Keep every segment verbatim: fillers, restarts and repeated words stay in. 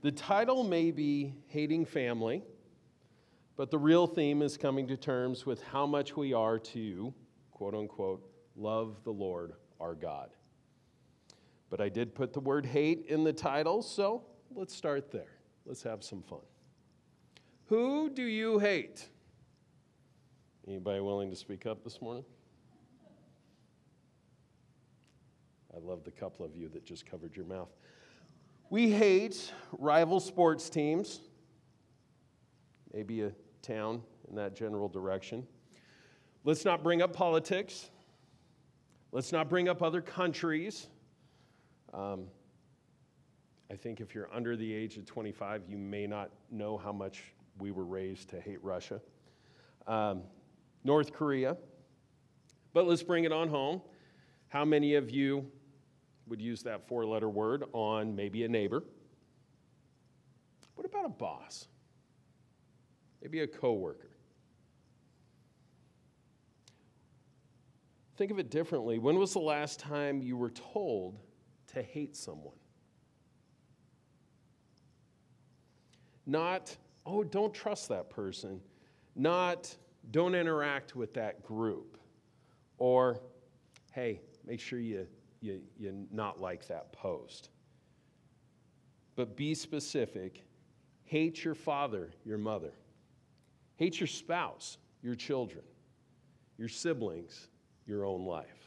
The title may be Hating Family, but the real theme is coming to terms with how much we are to, quote unquote, love the Lord our God. But I did put the word hate in the title, so let's start there. Let's have some fun. Who do you hate? Anybody willing to speak up this morning? I love the couple of you that just covered your mouth. We hate rival sports teams, maybe a town in that general direction. Let's not bring up politics. Let's not bring up other countries. Um, I think if you're under the age of twenty-five, you may not know how much we were raised to hate Russia. Um, North Korea. But let's bring it on home. How many of you would use that four-letter word on maybe a neighbor? What about a boss? Maybe a coworker? Think of it differently. When was the last time you were told to hate someone? Not, oh, don't trust that person. Not, don't interact with that group. Or, hey, make sure you You, you not like that post. But be specific. Hate your father, your mother. Hate your spouse, your children, your siblings, your own life.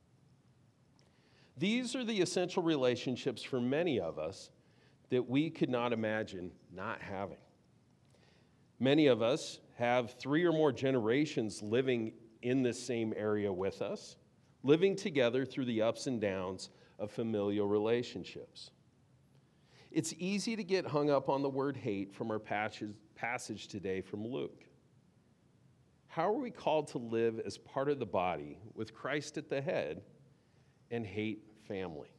These are the essential relationships for many of us that we could not imagine not having. Many of us have three or more generations living in this same area with us, living together through the ups and downs of familial relationships. It's easy to get hung up on the word hate from our passage today from Luke. How are we called to live as part of the body with Christ at the head and hate family?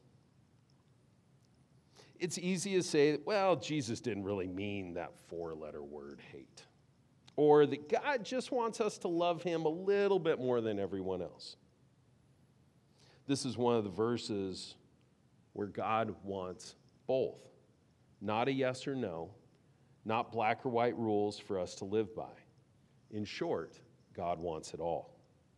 It's easy to say, well, Jesus didn't really mean that four-letter word hate. Or that God just wants us to love him a little bit more than everyone else. This is one of the verses where God wants both. Not a yes or no, not black or white rules for us to live by. In short, God wants it all.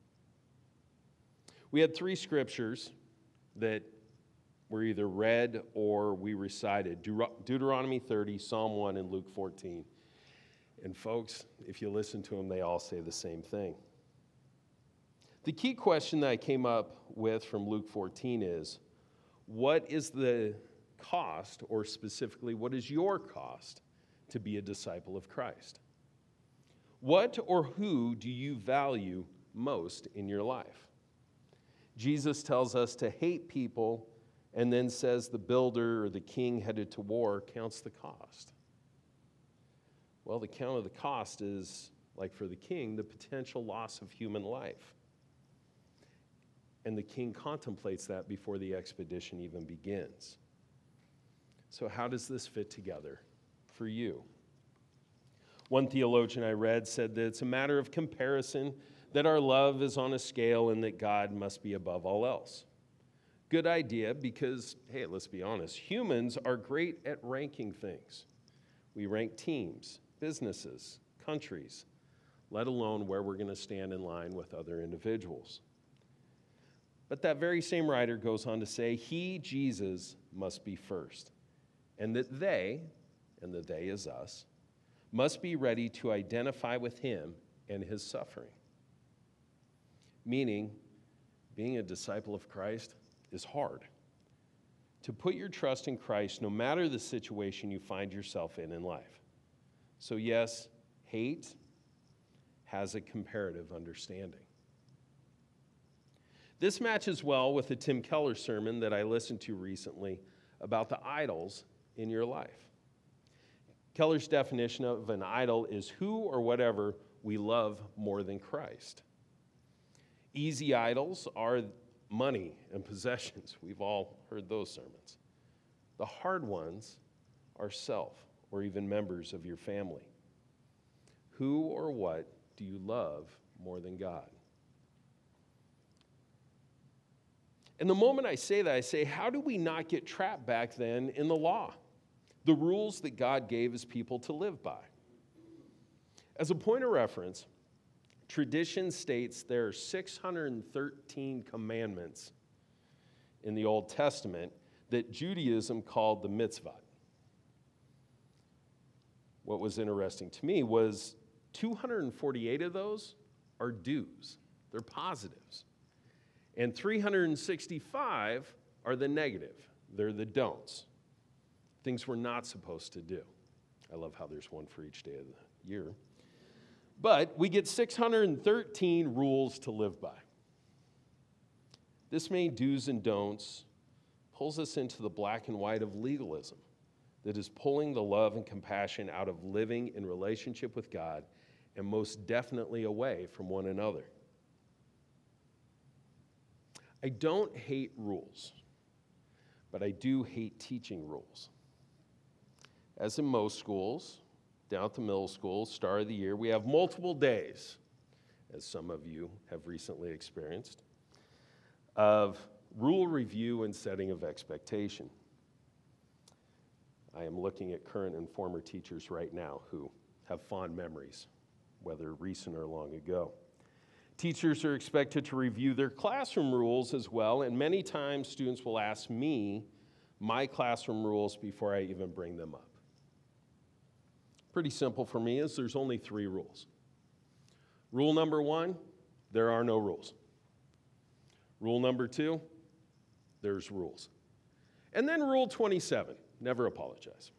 We had three scriptures that were either read or we recited. Deut- Deuteronomy thirty, Psalm one, and Luke fourteen. And folks, if you listen to them, they all say the same thing. The key question that I came up with from Luke fourteen is, what is the cost, or specifically, what is your cost to be a disciple of Christ? What or who do you value most in your life? Jesus tells us to hate people and then says the builder or the king headed to war counts the cost. Well, the count of the cost is, like for the king, the potential loss of human life. And the king contemplates that before the expedition even begins. So how does this fit together for you? One theologian I read said that it's a matter of comparison, that our love is on a scale and that God must be above all else. Good idea because, hey, let's be honest, humans are great at ranking things. We rank teams, businesses, countries, let alone where we're going to stand in line with other individuals. But that very same writer goes on to say, he, Jesus, must be first, and that they, and the they is us, must be ready to identify with him and his suffering. Meaning, being a disciple of Christ is hard. To put your trust in Christ no matter the situation you find yourself in in life. So yes, hate has a comparative understanding. This matches well with the Tim Keller sermon that I listened to recently about the idols in your life. Keller's definition of an idol is who or whatever we love more than Christ. Easy idols are money and possessions. We've all heard those sermons. The hard ones are self or even members of your family. Who or what do you love more than God? And the moment I say that, I say, how do we not get trapped back then in the law? the rules that God gave his people to live by. As a point of reference, tradition states there are six hundred thirteen commandments in the Old Testament that Judaism called the mitzvot. What was interesting to me was two hundred forty-eight of those are do's. They're positives. And three hundred sixty-five are the negative. They're the don'ts. Things we're not supposed to do. I love how there's one for each day of the year. But we get six hundred thirteen rules to live by. This many do's and don'ts pulls us into the black and white of legalism that is pulling the love and compassion out of living in relationship with God and most definitely away from one another. I don't hate rules, but I do hate teaching rules. As in most schools, down at the middle school, Star of the Year, we have multiple days, as some of you have recently experienced, of rule review and setting of expectation. I am looking at current and former teachers right now who have fond memories, whether recent or long ago. Teachers are expected to review their classroom rules as well, and many times students will ask me my classroom rules before I even bring them up. Pretty simple for me is there's only three rules. Rule number one, there are no rules. Rule number two, there's rules. And then rule twenty-seven, never apologize.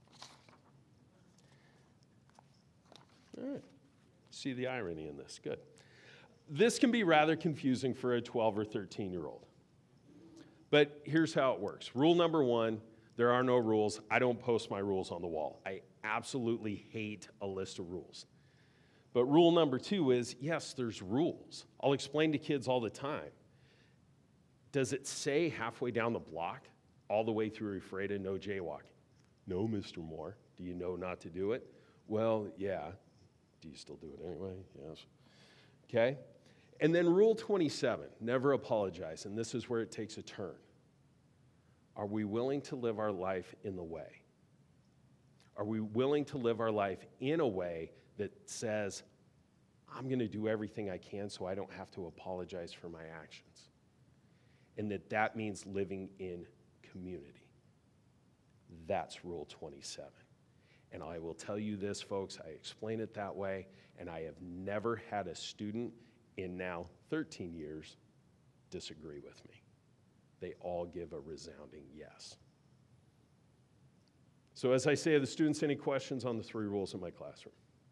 All right, see the irony in this, good. This can be rather confusing for a twelve or thirteen-year-old. But here's how it works. Rule number one, there are no rules. I don't post my rules on the wall. I absolutely hate a list of rules. But rule number two is, yes, there's rules. I'll explain to kids all the time. Does it say halfway down the block, all the way through Ephrata, no jaywalking? No, Mister Moore. Do you know not to do it? Well, yeah. Do you still do it anyway? Yes. Okay? And then rule twenty-seven, never apologize, and this is where it takes a turn. Are we willing to live our life in the way? Are we willing to live our life in a way that says, I'm going to do everything I can so I don't have to apologize for my actions? And that that means living in community. That's rule twenty-seven. And I will tell you this, folks, I explain it that way, and I have never had a student in now thirteen years disagree with me. They all give a resounding yes. So as I say to the students, any questions on the three rules in my classroom?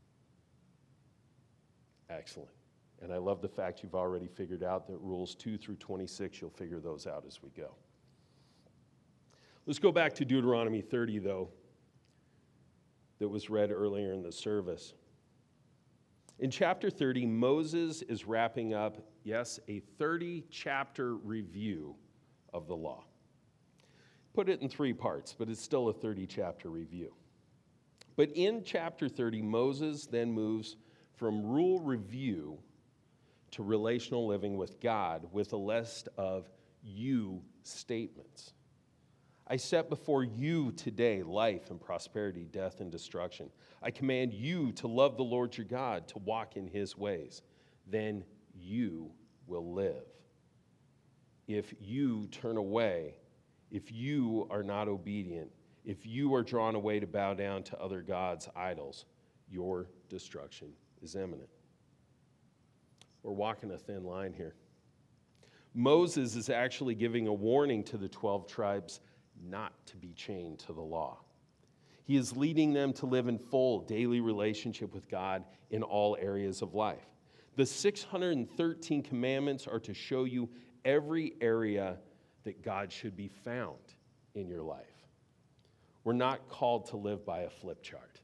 Excellent. And I love the fact you've already figured out that rules two through twenty-six, you'll figure those out as we go. Let's go back to Deuteronomy thirty, though, that was read earlier in the service. In chapter thirty, Moses is wrapping up, yes, a thirty-chapter review of the law. Put it in three parts, but it's still a thirty-chapter review. But in chapter thirty, Moses then moves from rule review to relational living with God with a list of you statements. I set before you today life and prosperity, death and destruction. I command you to love the Lord your God, to walk in his ways. Then you will live. If you turn away, if you are not obedient, if you are drawn away to bow down to other gods, idols, your destruction is imminent. We're walking a thin line here. Moses is actually giving a warning to the twelve tribes not to be chained to the law. He is leading them to live in full daily relationship with God in all areas of life. The six hundred thirteen commandments are to show you every area that God should be found in your life. We're not called to live by a flip chart.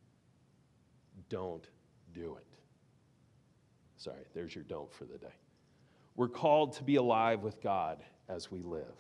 Don't do it. Sorry, there's your don't for the day. We're called to be alive with God as we live.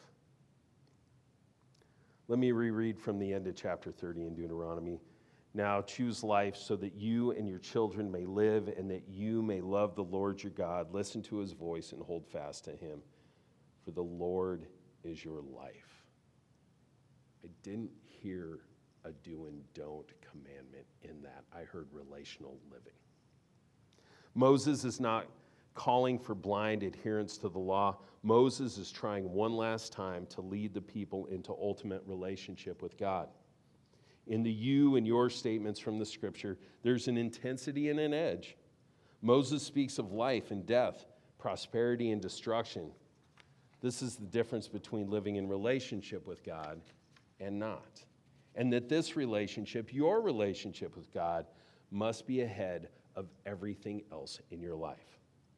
Let me reread from the end of chapter thirty in Deuteronomy. Now choose life so that you and your children may live and that you may love the Lord your God, listen to his voice and hold fast to him. For the Lord is your life. I didn't hear a do and don't commandment in that. I heard relational living. Moses is not calling for blind adherence to the law. Moses is trying one last time to lead the people into ultimate relationship with God. In the you and your statements from the scripture, there's an intensity and an edge. Moses speaks of life and death, prosperity and destruction. This is the difference between living in relationship with God and not. And that this relationship, your relationship with God, must be ahead of everything else in your life.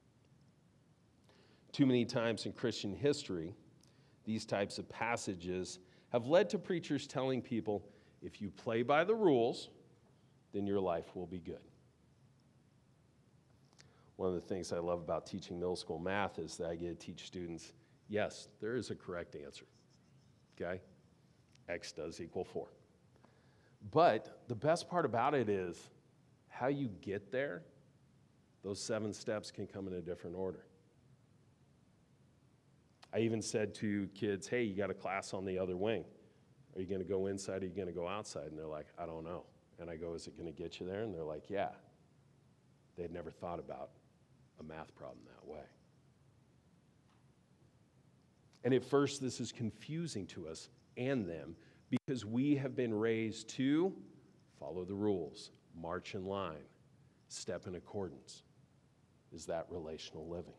Too many times in Christian history, these types of passages have led to preachers telling people, if you play by the rules, then your life will be good. One of the things I love about teaching middle school math is that I get to teach students, yes, there is a correct answer, okay? X does equal four. But the best part about it is how you get there, those seven steps can come in a different order. I even said to kids, hey, you got a class on the other wing. Are you going to go inside or are you going to go outside? And they're like, I don't know. And I go, is it going to get you there? And they're like, yeah. They'd never thought about a math problem that way. And at first, this is confusing to us and them because we have been raised to follow the rules, march in line, step in accordance. Is that relational living?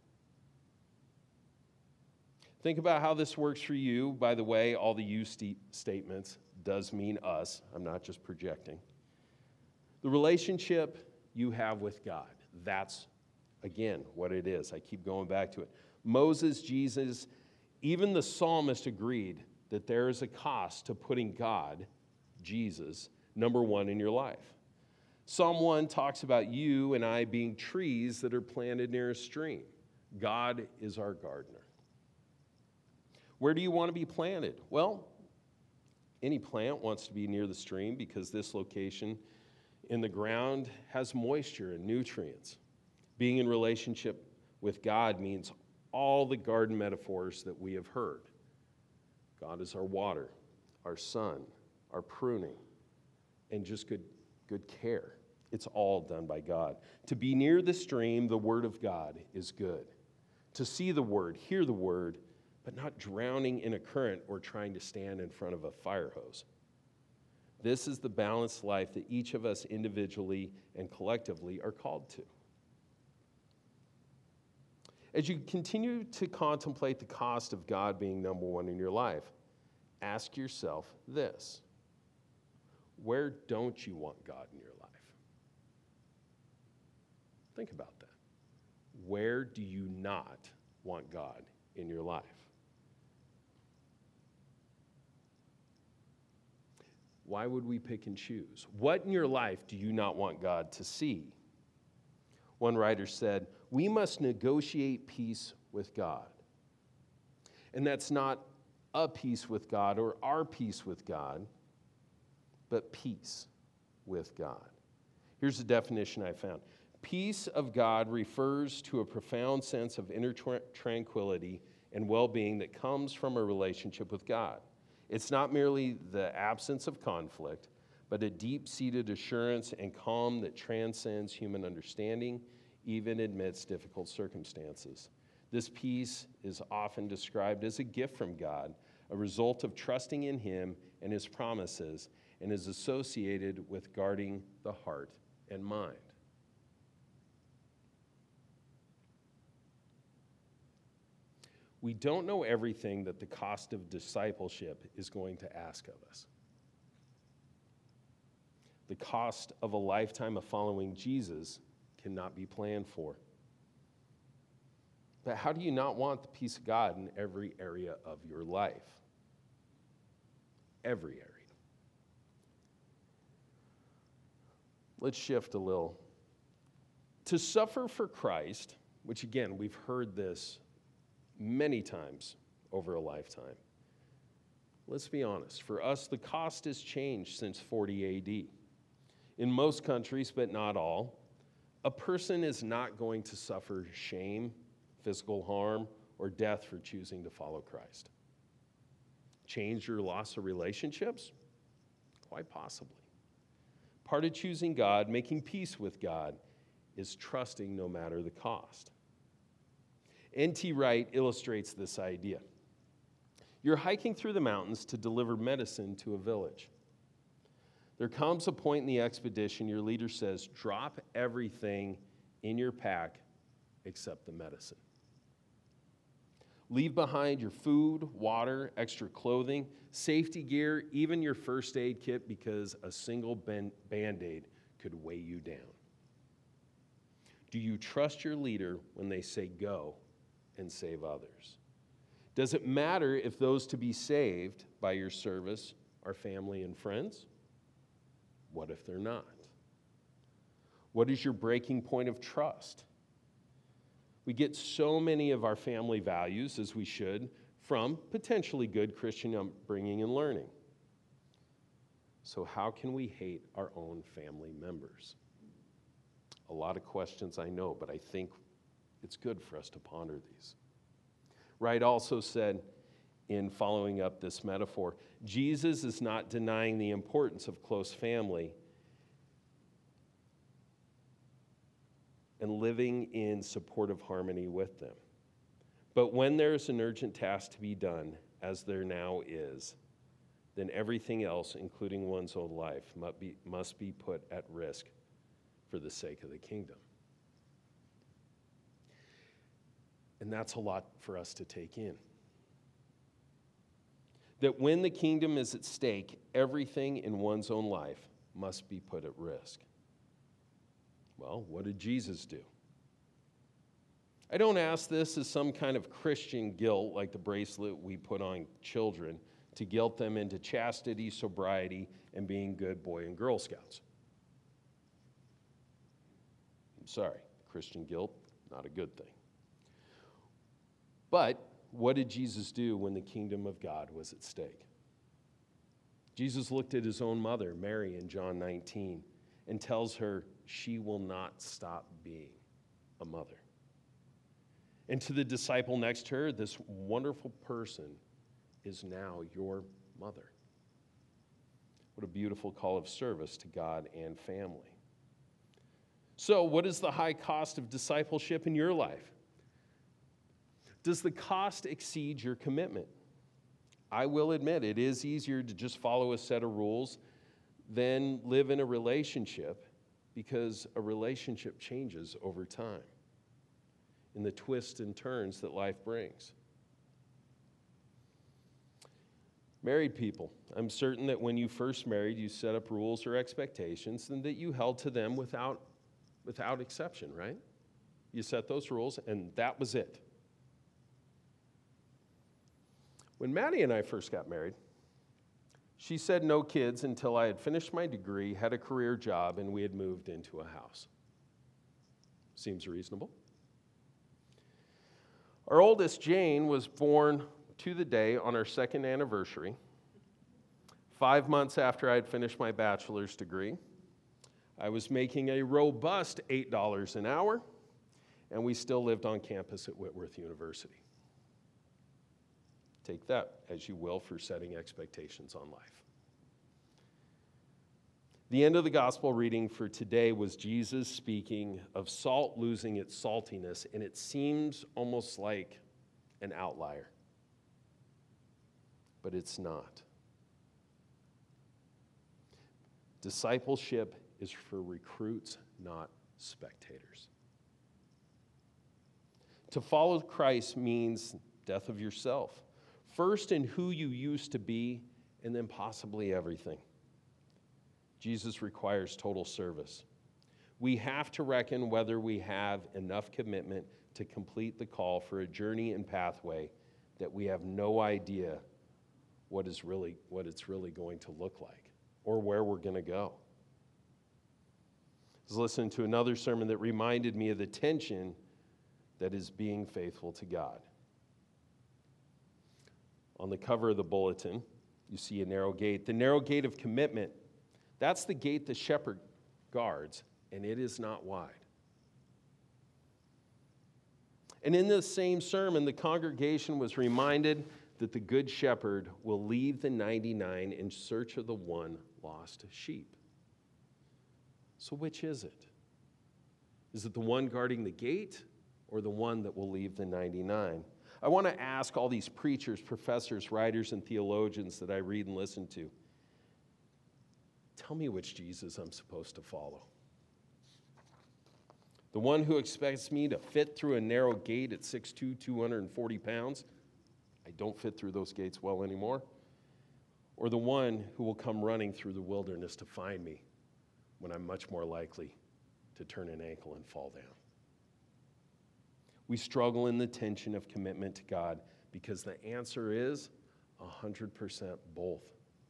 Think about how this works for you. By the way, all the you st- statements does mean us. I'm not just projecting. The relationship you have with God, that's, again, what it is. I keep going back to it. Moses, Jesus, even the psalmist agreed that there is a cost to putting God, Jesus, number one in your life. Psalm one talks about you and I being trees that are planted near a stream. God is our gardener. Where do you want to be planted? Well, any plant wants to be near the stream because this location in the ground has moisture and nutrients. Being in relationship with God means all the garden metaphors that we have heard. God is our water, our sun, our pruning, and just good, good care. It's all done by God. To be near the stream, the word of God, is good. To see the word, hear the word, but not drowning in a current or trying to stand in front of a fire hose. This is the balanced life that each of us individually and collectively are called to. As you continue to contemplate the cost of God being number one in your life, ask yourself this: where don't you want God in your life? Think about that. Where do you not want God in your life? Why would we pick and choose? What in your life do you not want God to see? One writer said, we must negotiate peace with God. And that's not a peace with God or our peace with God, but peace with God. Here's the definition I found. Peace of God refers to a profound sense of inner tra- tranquility and well-being that comes from a relationship with God. It's not merely the absence of conflict, but a deep-seated assurance and calm that transcends human understanding, even amidst difficult circumstances. This peace is often described as a gift from God, a result of trusting in Him and His promises, and is associated with guarding the heart and mind. We don't know everything that the cost of discipleship is going to ask of us. The cost of a lifetime of following Jesus cannot be planned for. But how do you not want the peace of God in every area of your life? Every area. Let's shift a little. To suffer for Christ, which again, we've heard this many times over a lifetime. Let's be honest. For us, the cost has changed since forty A D. In most countries, but not all, a person is not going to suffer shame, physical harm, or death for choosing to follow Christ. Change or loss of relationships? Quite possibly. Part of choosing God, making peace with God, is trusting no matter the cost. N T Wright illustrates this idea. You're hiking through the mountains to deliver medicine to a village. There comes a point in the expedition your leader says, drop everything in your pack except the medicine. Leave behind your food, water, extra clothing, safety gear, even your first aid kit, because a single Band-Aid could weigh you down. Do you trust your leader when they say go and save others? Does it matter if those to be saved by your service are family and friends? What if they're not? What is your breaking point of trust? We get so many of our family values, as we should, from potentially good Christian upbringing and learning. So how can we hate our own family members? A lot of questions, I know, but I think it's good for us to ponder these. Wright also said, in following up this metaphor, Jesus is not denying the importance of close family and living in supportive harmony with them. But when there's an urgent task to be done, as there now is, then everything else, including one's own life, must be, must be put at risk for the sake of the kingdom. And that's a lot for us to take in. That when the kingdom is at stake, everything in one's own life must be put at risk. Well, what did Jesus do? I don't ask this as some kind of Christian guilt, like the bracelet we put on children, to guilt them into chastity, sobriety, and being good Boy and Girl Scouts. I'm sorry, Christian guilt, not a good thing. But what did Jesus do when the kingdom of God was at stake? Jesus looked at his own mother, Mary, in John nineteen, and tells her she will not stop being a mother. And to the disciple next to her, this wonderful person is now your mother. What a beautiful call of service to God and family. So, what is the high cost of discipleship in your life? Does the cost exceed your commitment? I will admit it is easier to just follow a set of rules than live in a relationship, because a relationship changes over time in the twists and turns that life brings. Married people, I'm certain that when you first married, you set up rules or expectations and that you held to them without, without exception, right? You set those rules and that was it. When Maddie and I first got married, she said no kids until I had finished my degree, had a career job, and we had moved into a house. Seems reasonable. Our oldest, Jane, was born to the day on our second anniversary, five months after I had finished my bachelor's degree. I was making a robust eight dollars an hour, and we still lived on campus at Whitworth University. Take that as you will for setting expectations on life. The end of the gospel reading for today was Jesus speaking of salt losing its saltiness, and it seems almost like an outlier. But it's not. Discipleship is for recruits, not spectators. To follow Christ means death of yourself. First in who you used to be, and then possibly everything. Jesus requires total service. We have to reckon whether we have enough commitment to complete the call for a journey and pathway that we have no idea what is really what it's really going to look like or where we're going to go. I was listening to another sermon that reminded me of the tension that is being faithful to God. On the cover of the bulletin, you see a narrow gate. The narrow gate of commitment, that's the gate the shepherd guards, and it is not wide. And in this same sermon, the congregation was reminded that the good shepherd will leave the ninety-nine in search of the one lost sheep. So which is it? Is it the one guarding the gate or the one that will leave the ninety-nine? I want to ask all these preachers, professors, writers, and theologians that I read and listen to, tell me which Jesus I'm supposed to follow. The one who expects me to fit through a narrow gate at six foot two, two hundred forty pounds? I don't fit through those gates well anymore. Or the one who will come running through the wilderness to find me when I'm much more likely to turn an ankle and fall down? We struggle in the tension of commitment to God because the answer is one hundred percent both.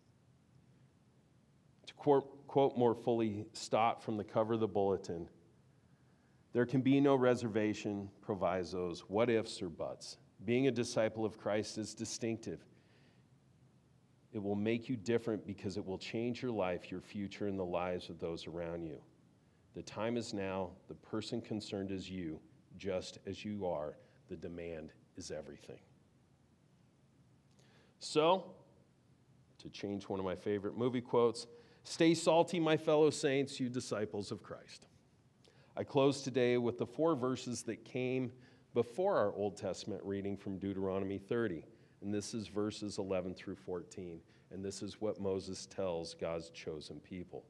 To quote, quote more fully Stott from the cover of the bulletin, there can be no reservation, provisos, what ifs, or buts. Being a disciple of Christ is distinctive. It will make you different because it will change your life, your future, and the lives of those around you. The time is now. The person concerned is you, just as you are. The demand is everything. So, to change one of my favorite movie quotes, stay salty, my fellow saints, you disciples of Christ. I close today with the four verses that came before our Old Testament reading from Deuteronomy thirty. And this is verses eleven through fourteen. And this is what Moses tells God's chosen people.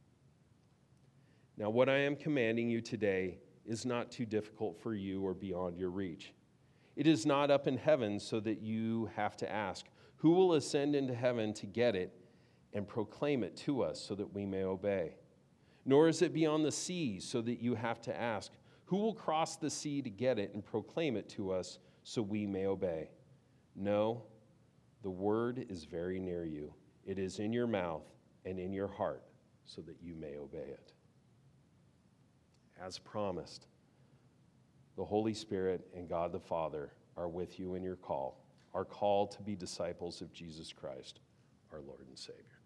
Now, what I am commanding you today is not too difficult for you or beyond your reach. It is not up in heaven so that you have to ask, who will ascend into heaven to get it and proclaim it to us so that we may obey? Nor is it beyond the seas so that you have to ask, who will cross the sea to get it and proclaim it to us so we may obey? No, the word is very near you. It is in your mouth and in your heart so that you may obey it. As promised, the Holy Spirit and God the Father are with you in your call, our call to be disciples of Jesus Christ, our Lord and Savior.